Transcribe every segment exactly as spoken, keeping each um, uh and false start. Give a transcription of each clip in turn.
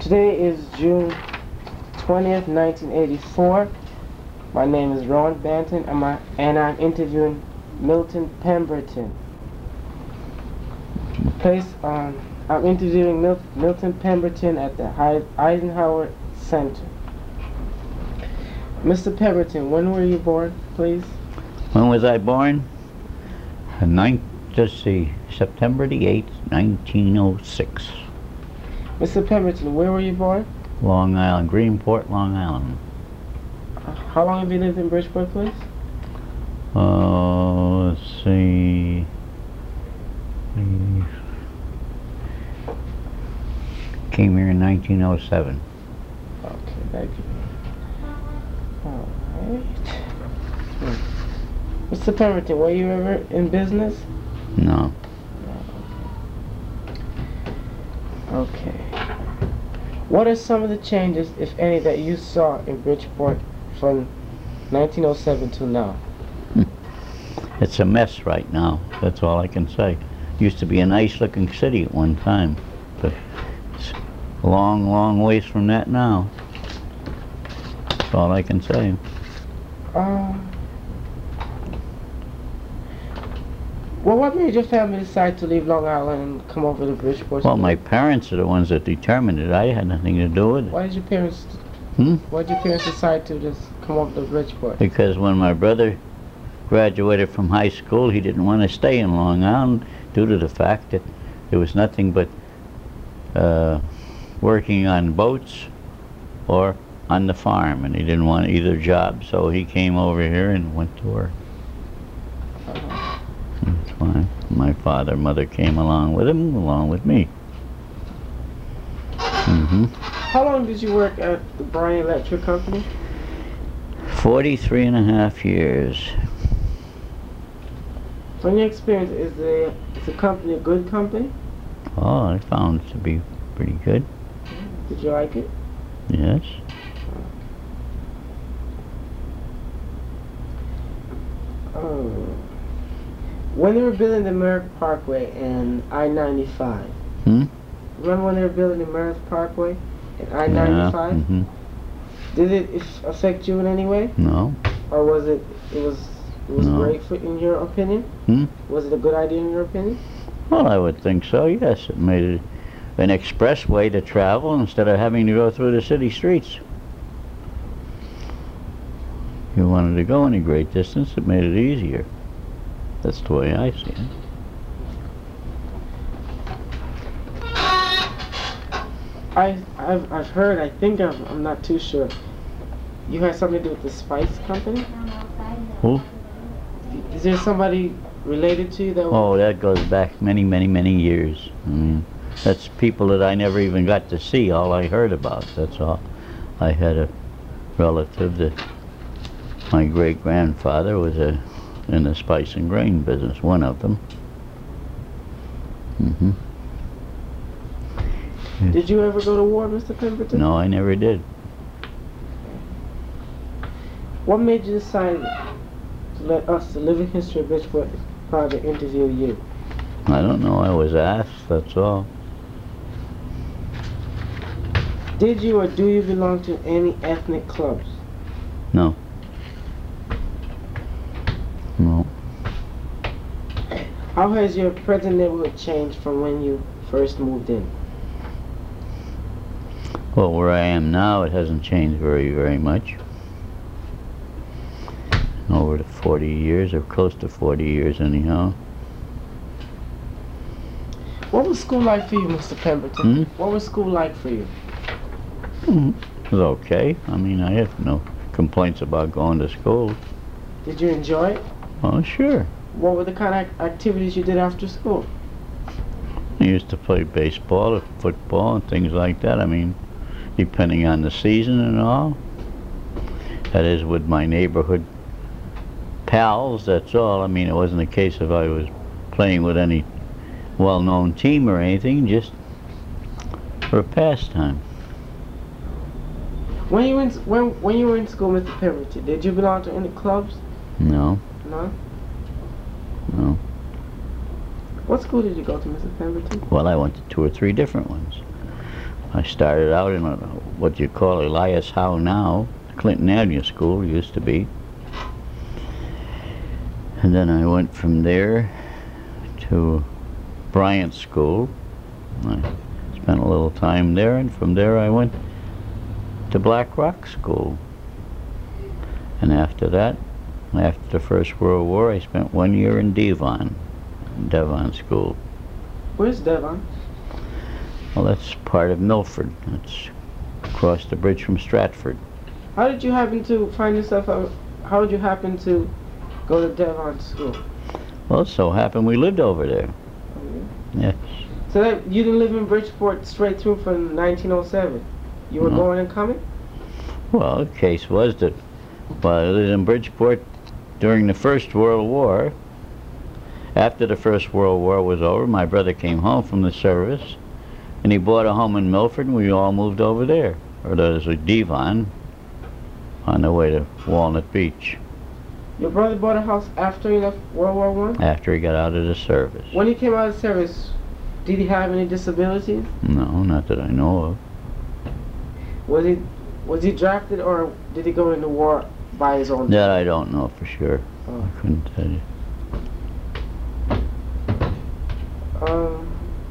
Today is June twentieth, nineteen eighty-four. My name is Ron Banton, and, my, and I'm interviewing Milton Pemberton. Place, um, I'm interviewing Mil Milton Pemberton at the Hi Eisenhower Center. Mister Pemberton, when were you born, please? When was I born? Ninth, let's see, September the eighth, nineteen oh six. Mister Pemberton, where were you born? Long Island, Greenport, Long Island. Uh, how long have you lived in Bridgeport, please? Uh, let's see. Came here in nineteen oh seven. Okay, thank you. Alright. Hmm. Mister Pemberton, were you ever in business? No. Okay. What are some of the changes, if any, that you saw in Bridgeport from nineteen oh seven to now? It's a mess right now. That's all I can say. Used to be a nice looking city at one time, but it's a long, long ways from that now. That's all I can say. Uh, well, what made your family decide to leave Long Island and come over to Bridgeport? Well, my parents are the ones that determined it. I had nothing to do with it. Why did your parents? Hmm? Why did your parents decide to just come over to Bridgeport? Because when my brother graduated from high school, he didn't want to stay in Long Island due to the fact that there was nothing but uh, working on boats or on the farm, and he didn't want either job, so he came over here and went to work. Uh, That's why my father and mother came along with him, along with me. Mm-hmm. How long did you work at the Bryan Electric Company? Forty-three and a half years. From your experience, is the is the company a good company? Oh, I found it to be pretty good. Did you like it? Yes. Oh. When they were building the Merritt Parkway and I ninety-five, Hmm? remember when they were building the Merritt Parkway and I ninety-five? Yeah. Mm-hmm. Did it if- affect you in any way? No. Or was it, it was, it was No. great for, in your opinion? Hmm? Was it a good idea in your opinion? Well, I would think so, yes. It made it an expressway to travel instead of having to go through the city streets. If you wanted to go any great distance, it made it easier. That's the way I see it. I, I've, I've heard, I think, I'm, I'm not too sure. You had something to do with the Spice Company? Who? Is there somebody related to you that? Oh, that goes back many, many, many years. I mean, that's people that I never even got to see. All I heard about, that's all. I had a relative that my great-grandfather was a in the spice and grain business, one of them. Mm-hmm. Yes. Did you ever go to war, Mister Pemberton? No, I never did. What made you decide to let us, the Living History of Bridgeport Project, interview you? I don't know, I was asked, that's all. Did you or do you belong to any ethnic clubs? No. No. How has your present neighborhood changed from when you first moved in? Well, where I am now, it hasn't changed very, very much. Over the forty years, or close to forty years anyhow. What was school like for you, Mister Pemberton? Hmm? What was school like for you? Mm, it was okay. I mean, I have no complaints about going to school. Did you enjoy it? Oh, sure. What were the kind of activities you did after school? I used to play baseball, or football, and things like that. I mean, depending on the season and all. That is, with my neighborhood pals, that's all. I mean, it wasn't a case of I was playing with any well-known team or anything, just for a pastime. When you in when when you were in school, Mister Pemberton, did you belong to any clubs? No. No. No. What school did you go to, Mister Pemberton? Well, I went to two or three different ones. I started out in a, what you call Elias Howe now, Clinton Avenue School used to be. And then I went from there to Bryant School. I spent a little time there, and from there I went to Black Rock School. And after that, after the First World War, I spent one year in Devon, Devon School. Where's Devon? Well, that's part of Milford. That's across the bridge from Stratford. How did you happen to find yourself out? How did you happen to go to Devon School? Well, it so happened we lived over there. Oh, Yes. So that you didn't live in Bridgeport straight through from nineteen oh seven? You were No. going and coming? Well, the case was that while I lived in Bridgeport during the First World War, after the First World War was over, my brother came home from the service, and he bought a home in Milford, and we all moved over there. Or there's a Devon, on the way to Walnut Beach, Your brother bought a house after he left World War One? after he got out of the service. When he came out of service, did he have any disabilities? No, not that I know of. Was he was he drafted, or did he go into war by his own? That I don't know for sure. Oh. I couldn't tell you. Um,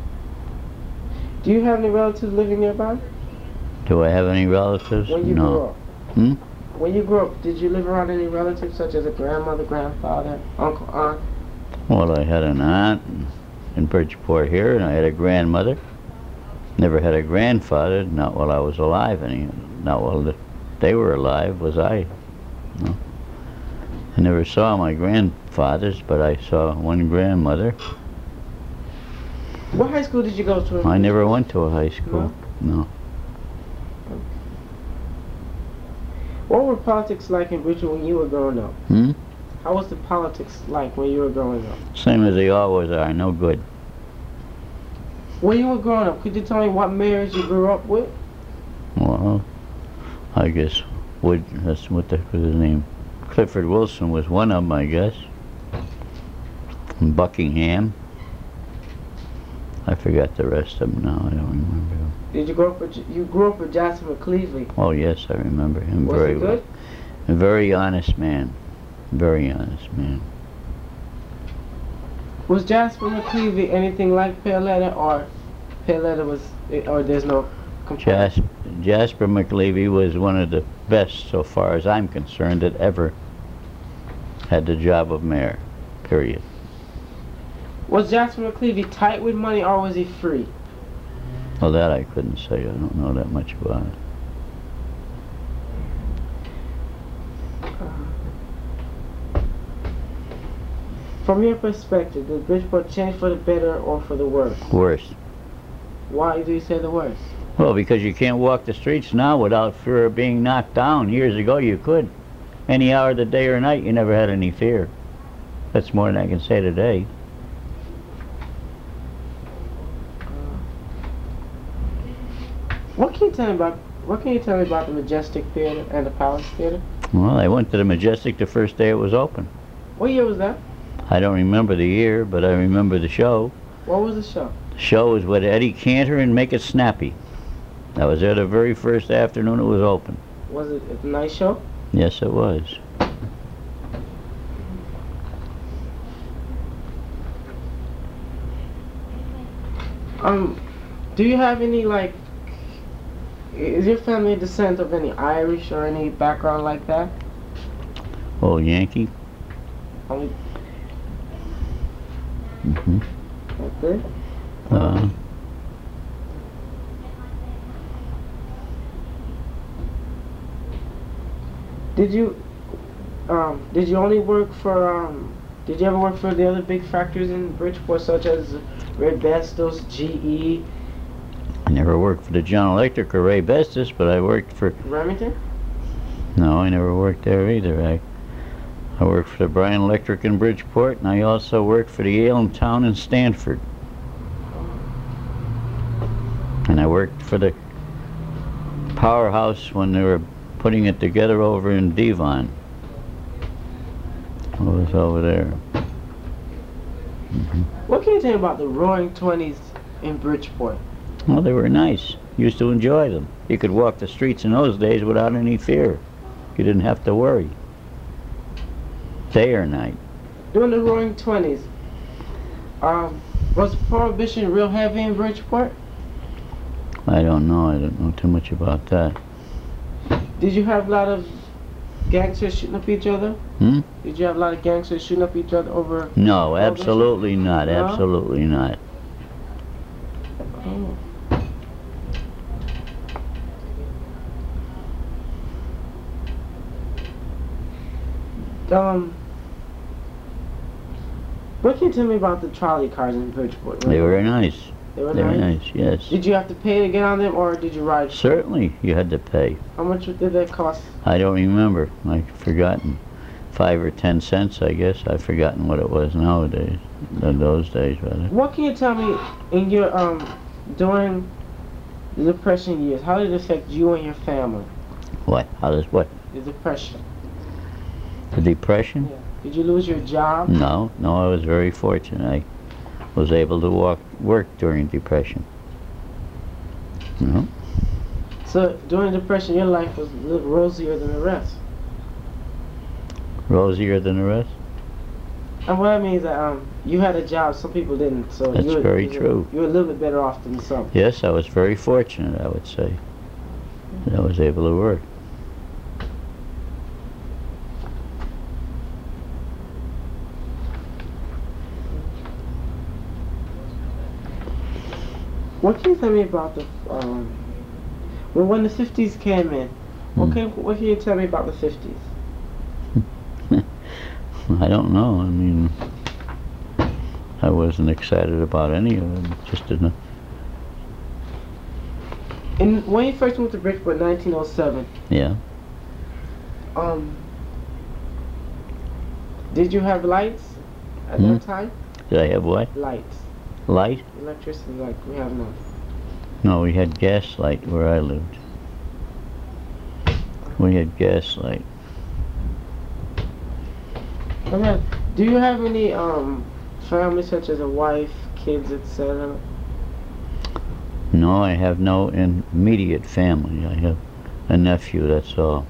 do you have any relatives living nearby? Do I have any relatives? When you no. grew up? Hmm? When you grew up, did you live around any relatives such as a grandmother, grandfather, uncle, aunt? Well, I had an aunt in Bridgeport here, and I had a grandmother. Never had a grandfather, not while I was alive. Any, not while they were alive was I. No. I never saw my grandfathers, but I saw one grandmother. What high school did you go to? I never went to a high school. No. What were politics like in Bridgeport when you were growing up? Hmm? How was the politics like when you were growing up? Same as they always are, no good. When you were growing up, could you tell me what mayors you grew up with? Well, I guess Wood, that's what the, was his name. Clifford Wilson was one of them, I guess. And Buckingham. I forgot the rest of them now, I don't remember. Did you grow up with, you grew up with Jasper McCleavey? Oh yes, I remember him Was very he well. good? A very honest man. Very honest man. Was Jasper McCleavey anything like Paoletta, or Paoletta was, or there's no comparison? Jas Jasper McLeavy was one of the best, so far as I'm concerned, that ever had the job of mayor, period. Was Jasper McCleavey tight with money, or was he free? Well, that I couldn't say. I don't know that much about it. From your perspective, did Bridgeport change for the better or for the worse? Worse. Why do you say the worst? Well, because you can't walk the streets now without fear of being knocked down. Years ago you could. Any hour of the day or night you never had any fear. That's more than I can say today. What can you tell me about what can you tell me about the Majestic Theater and the Palace Theater? Well, I went to the Majestic the first day it was open. What year was that? I don't remember the year, but I remember the show. What was the show? The show was with Eddie Cantor and Make It Snappy. I was there the very first afternoon it was open. Was it a nice show? Yes, it was. Um, do you have any, like, is your family descent of any Irish or any background like that? Old Yankee. Only, Mm-hmm. okay. Uh, Did you, um, did you only work for, um, did you ever work for the other big factories in Bridgeport, such as Ray Bestos, G E, I never worked for the General Electric or Ray Bestis, but I worked for... Remington? No, I never worked there either. I, I worked for the Bryan Electric in Bridgeport, and I also worked for the Allentown in Stanford. And I worked for the Powerhouse when they were putting it together over in Devon. I was over there. Mm-hmm. What can you tell me about the Roaring Twenties in Bridgeport? Well, they were nice. Used to enjoy them. You could walk the streets in those days without any fear. You didn't have to worry. Day or night. During the Roaring Twenties, um, was Prohibition real heavy in Bridgeport? I don't know. I don't know too much about that. Did you have a lot of gangsters shooting up each other? Hmm? Did you have a lot of gangsters shooting up each other over? No, absolutely not. No? Absolutely not. Oh. Um, what can you tell me about the trolley cars in Bridgeport? They were nice. They were They were nice? nice, yes. Did you have to pay to get on them, or did you ride? Certainly, you had to pay. How much did that cost? I don't remember. I've forgotten. Five or ten cents, I guess. I've forgotten what it was nowadays. In those days, rather. What can you tell me in your um during the Depression years? How did it affect you and your family? What? How does what? The Depression. The Depression? Yeah. Did you lose your job? No, no. I was very fortunate. I was able to walk, work during Depression. No. So during the Depression, your life was a little rosier than the rest. Rosier than the rest? And what I mean is that um, you had a job, some people didn't. So That's you were, very you true. Were, you were a little bit better off than some. Yes, I was very fortunate, I would say, that I was able to work. What can you tell me about the um, when when the fifties came in? What Hmm. can what can you tell me about the fifties? I don't know. I mean, I wasn't excited about any of it. Just didn't. And when you first moved to Bridgeport, nineteen oh seven. Yeah. Um. Did you have lights at Hmm? that time? Did I have what? Lights, Light? electricity, like we have now. No, we had gas light where I lived. We had gas light. Okay. Do you have any um family, such as a wife, kids, et cetera? No, I have no immediate family. I have a nephew, that's all.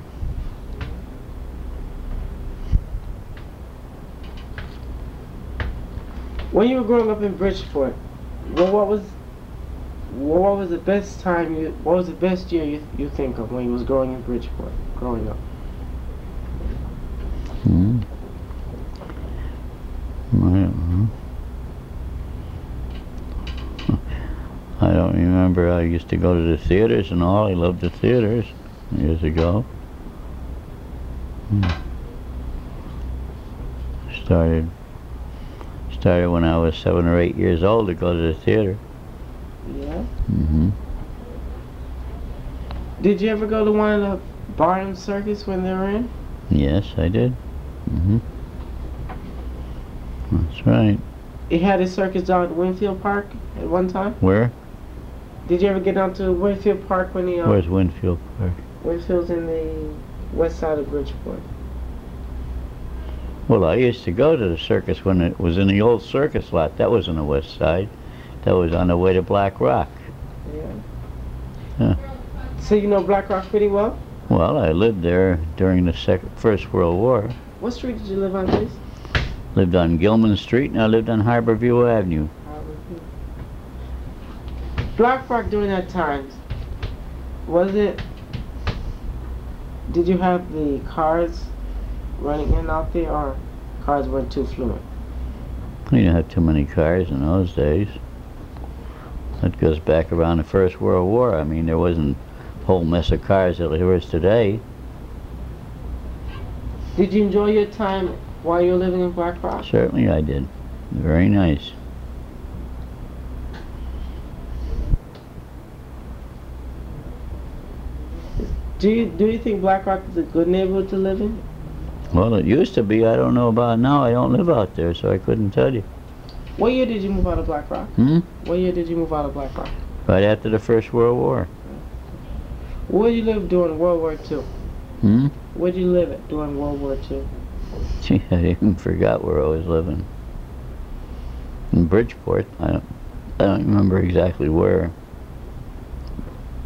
When you were growing up in Bridgeport, well, what was what was the best time you? What was the best year you you think of when you was growing in Bridgeport, growing up? Hmm. I don't know. I don't remember. I used to go to the theaters and all. I loved the theaters years ago. Hmm. Started started when I was seven or eight years old to go to the theater. Yeah. Mm-hmm. Did you ever go to one of the Barnum Circus when they were in? Yes, I did. Mm-hmm. That's right. It had a circus down at Winfield Park at one time. Where? Did you ever get down to Winfield Park when the uh, Where's Winfield Park? Winfield's in the west side of Bridgeport? Well, I used to go to the circus when it was in the old circus lot. That was on the west side. That was on the way to Black Rock. Yeah. Yeah. So you know Black Rock pretty well? Well, I lived there during the sec First World War. What street did you live on, please? Lived on Gilman Street, and I lived on Harborview Avenue. Black Rock during that time, was it, did you have the cars running in and out there, or cars weren't too fluent? We didn't have too many cars in those days. That goes back around the First World War. I mean, there wasn't a whole mess of cars that there is today. Did you enjoy your time while you were living in Black Rock? Certainly I did. Very nice. Do you do you think Black Rock is a good neighborhood to live in? Well, it used to be. I don't know about now. I don't live out there, so I couldn't tell you. What year did you move out of Black Rock? Hmm? What year did you move out of Black Rock? Right after the First World War. Where did you live during World War Two? Hmm? Where did you live at during World War Two? Gee, I even forgot where I was living. In Bridgeport. I don't, I don't remember exactly where.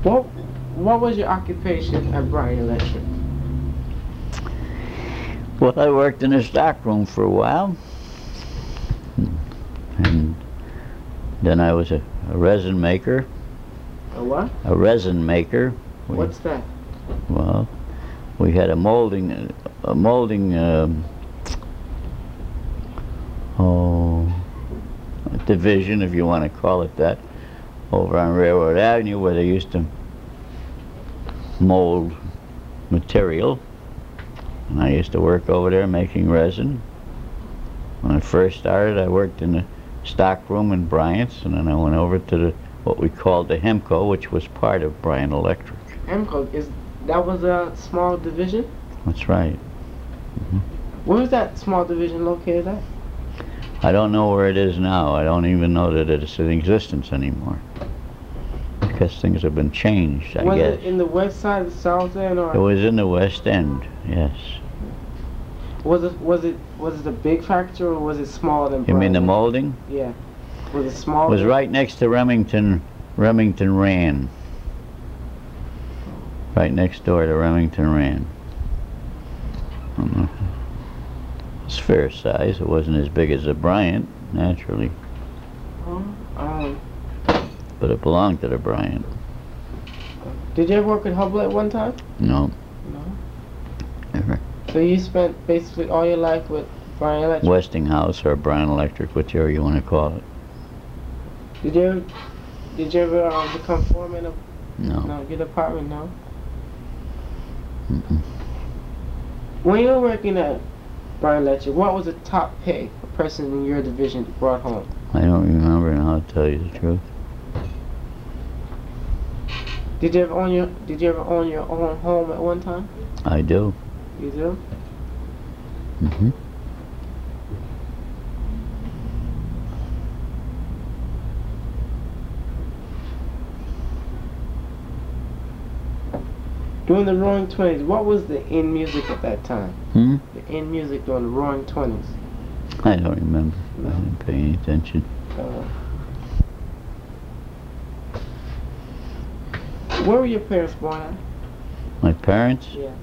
What What was your occupation at Bryan Electric? Well, I worked in a stock room for a while, and then I was a, a resin maker. A what? A resin maker. We, What's that? Well, we had a molding, a molding, um, oh, division, if you want to call it that, over on Railroad Avenue, where they used to mold material. And I used to work over there making resin. When I first started, I worked in the stock room in Bryant's, and then I went over to the what we called the Hemco, which was part of Bryan Electric. Hemco, is that was a small division? That's right. Mm-hmm. Where is that small division located at? I don't know where it is now. I don't even know that it's in existence anymore, because things have been changed, I was guess. it in the west side, the south end, or It was in the West End, yes. was it was it was it a big factory, or was it smaller than? You mean the Bryan? molding? Yeah. Was it small? It was right next to Remington, Remington Rand. Right next door to Remington Rand. Mm-hmm. It's fair size. It wasn't as big as a Bryant, naturally, Oh, um, but it belonged to the Bryant. did you ever work at Hubble at one time? No, No. never. So you spent basically all your life with Bryan Electric. Westinghouse or Bryan Electric, whichever you want to call it. Did you ever, did you ever um, become foreman of No. no, your department? No. Mm-mm. When you were working at Bryan Electric, what was the top pay a person in your division brought home? I don't remember now, to tell you the truth. Did you ever own your Did you ever own your own home at one time? I do. You do. Mm-hmm. During the Roaring Twenties, what was the in music at that time? Hmm? The in music during the Roaring Twenties. I don't remember. No. I didn't pay any attention. Uh, where were your parents born at? My parents? Yeah.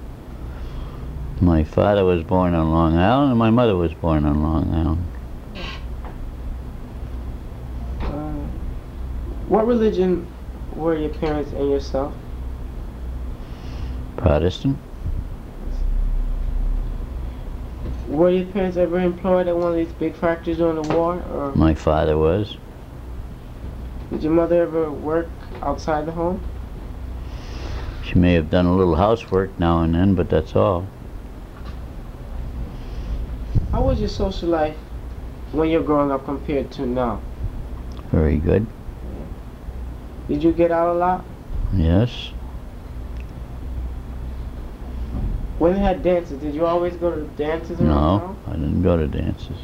My father was born on Long Island, and my mother was born on Long Island. Uh, what religion were your parents and yourself? Protestant? Were your parents ever employed at one of these big factories during the war, or My father was. did your mother ever work outside the home? She may have done a little housework now and then, but that's all. How was your social life when you were growing up compared to now? Very good. Did you get out a lot? Yes. When they had dances, did you always go to dances around No, town? I didn't go to dances.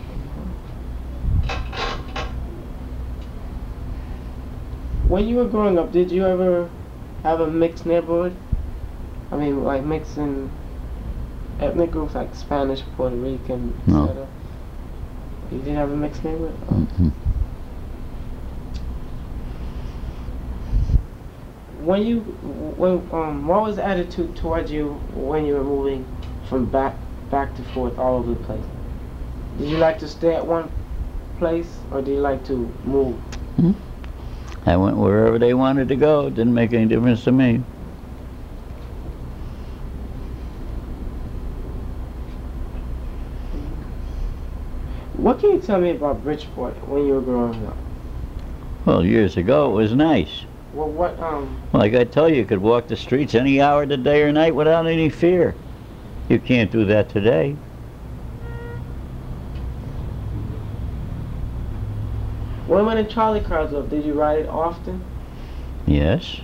When you were growing up, did you ever have a mixed neighborhood? I mean, like mixing ethnic groups like Spanish, Puerto Rican, et No. cetera. You didn't have a mixed neighborhood? Oh. Mm-hmm. When you, when, um, what was the attitude towards you when you were moving from back, back to forth all over the place? Did you like to stay at one place, or do you like to move? Hmm? I went wherever they wanted to go. It didn't make any difference to me. What can you tell me about Bridgeport when you were growing up? Well, years ago it was nice. Well, what, um, Like I tell you, you could walk the streets any hour of the day or night without any fear. You can't do that today. when when the trolley cars up, did you ride it often? Yes.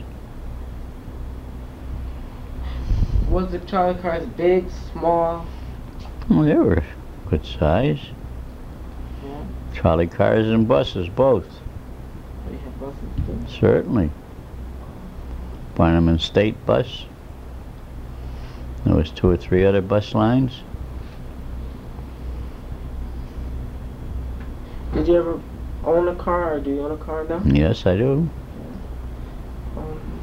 Was the trolley cars big, small? Well, they were good size. Yeah. Trolley cars and buses, both. They have buses too. Certainly. Barnum and State bus. There was two or three other bus lines. Did you ever own a car, or do you own a car now? Yes, I do. Um,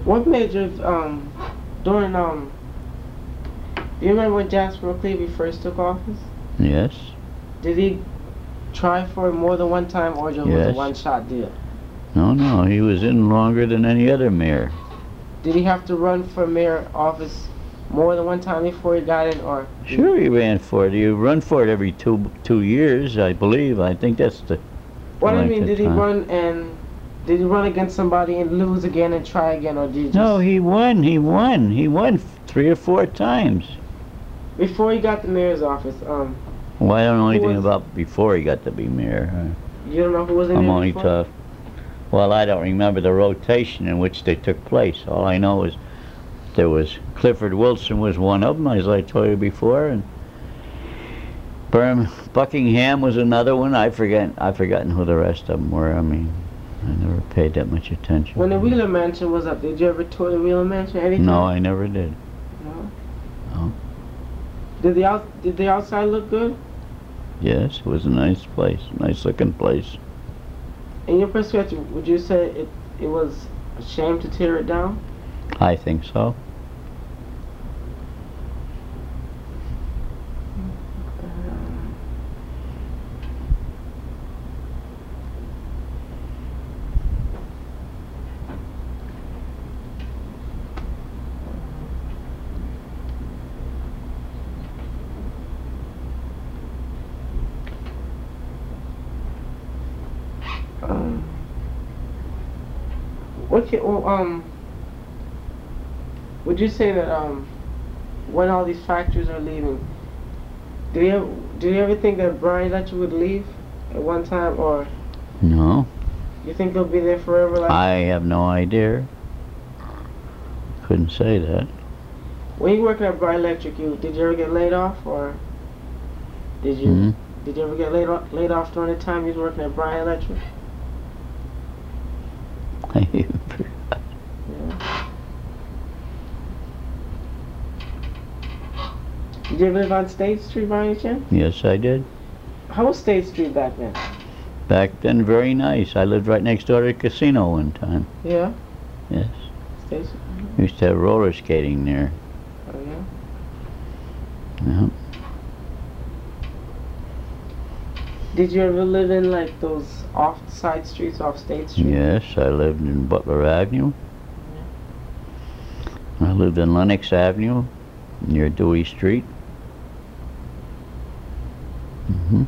What made you, um, during, um, do you remember when Jasper Cleary first took office? Yes. Did he try for it more than one time, or just was Yes. it a one-shot deal? No, no, he was in longer than any other mayor. Did he have to run for mayor office more than one time before he got in, or? Sure, he ran for it. You run for it every two two years, I believe. I think that's the. What I like mean, the did he time. run and did he run against somebody and lose again and try again, or did he just? No, he won. He won. He won f- three or four times. Before he got the mayor's office, um, Well, I don't know Who anything was- about before he got to be mayor. Uh, you don't know who was in I'm there only before? tough. Well, I don't remember the rotation in which they took place. All I know is there was Clifford Wilson was one of them, as I told you before, and Burm Buckingham was another one. I forget. I've forgotten who the rest of them were. I mean, I never paid that much attention. When the Wheeler Mansion was up, did you ever tour the Wheeler Mansion? Anytime? No, I never did. No. No. Did the out did the outside look good? Yes, it was a nice place, nice looking place. In your perspective, would you say it it was a shame to tear it down? I think so. Um, what can, well, um, would you say that um, when all these factories are leaving, do you ever, do you ever think that Brian Letcher would leave at one time, or No, you think they'll be there forever? Like I have no idea. Couldn't say that. when you working at Brian Electric, you did you ever get laid off, or did you Mhm. did you ever get laid off laid off during the time you was working at Brian Electric? Yeah. Did you ever live on State Street by any chance? Yes, I did. How was State Street back then? Back then, very nice. I lived right next door to a casino one time. Yeah. Yes. State Street. We used to have roller skating there. Oh yeah. Yeah. Did you ever live in like those off-side streets off State Street? Yes, I lived in Butler Avenue. I lived in Lenox Avenue, near Dewey Street. hmm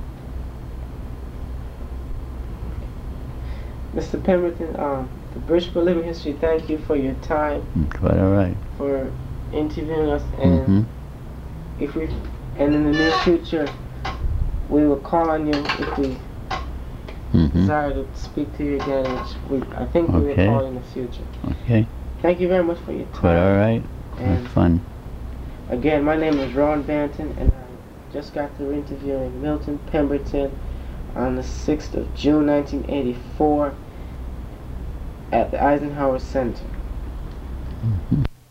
Mister Pemberton, um, the Bridgeport Living History, thank you for your time, Quite all right. for interviewing us, and hmm if we, and in the near future, we will call on you if we hmm desire to speak to you again, which we, I think we will Okay. call in the future. Okay. Thank you very much for your Quite all time. right. And Have fun. again, my name is Ron Banton, and I just got through interviewing Milton Pemberton on the sixth of June nineteen eighty-four at the Eisenhower Center. Mhm.